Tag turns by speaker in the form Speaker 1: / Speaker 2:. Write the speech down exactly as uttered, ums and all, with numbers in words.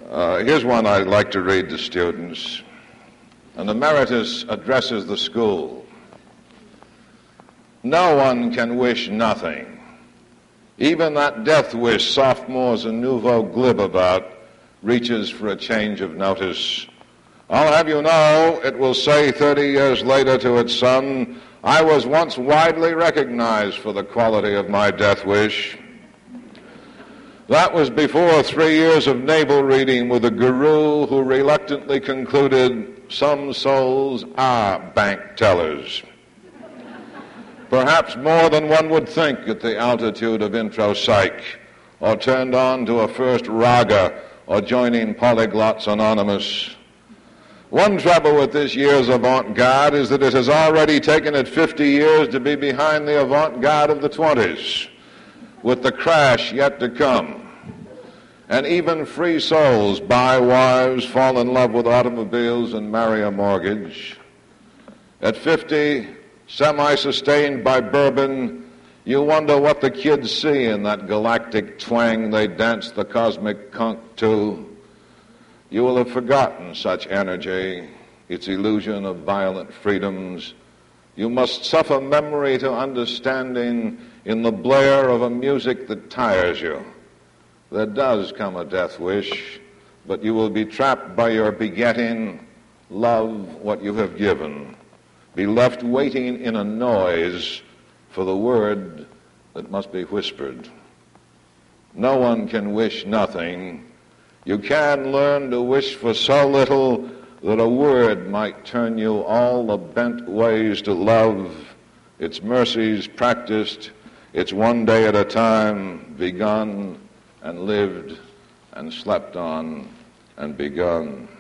Speaker 1: Uh, here's one I'd like to read to students. An emeritus addresses the school. No one can wish nothing. Even that death wish sophomores and nouveau glib about reaches for a change of notice. I'll have you know, it will say thirty years later to its son, I was once widely recognized for the quality of my death wish. That was before three years of navel reading with a guru who reluctantly concluded some souls are bank tellers. Perhaps more than one would think at the altitude of intro psych, or turned on to a first raga, or joining Polyglots Anonymous. One trouble with this year's avant-garde is that it has already taken it fifty years to be behind the avant-garde of the twenties, with the crash yet to come. And even free souls buy wives, fall in love with automobiles, and marry a mortgage. At fifty, semi-sustained by bourbon, you wonder what the kids see in that galactic twang they dance the cosmic conch to. You will have forgotten such energy, its illusion of violent freedoms. You must suffer memory to understanding in the blare of a music that tires you. There does come a death wish, but you will be trapped by your begetting. Love what you have given. Be left waiting in a noise for the word that must be whispered. No one can wish nothing. You can learn to wish for so little that a word might turn you all the bent ways to love, its mercies practiced, its one day at a time begun and lived and slept on and begun.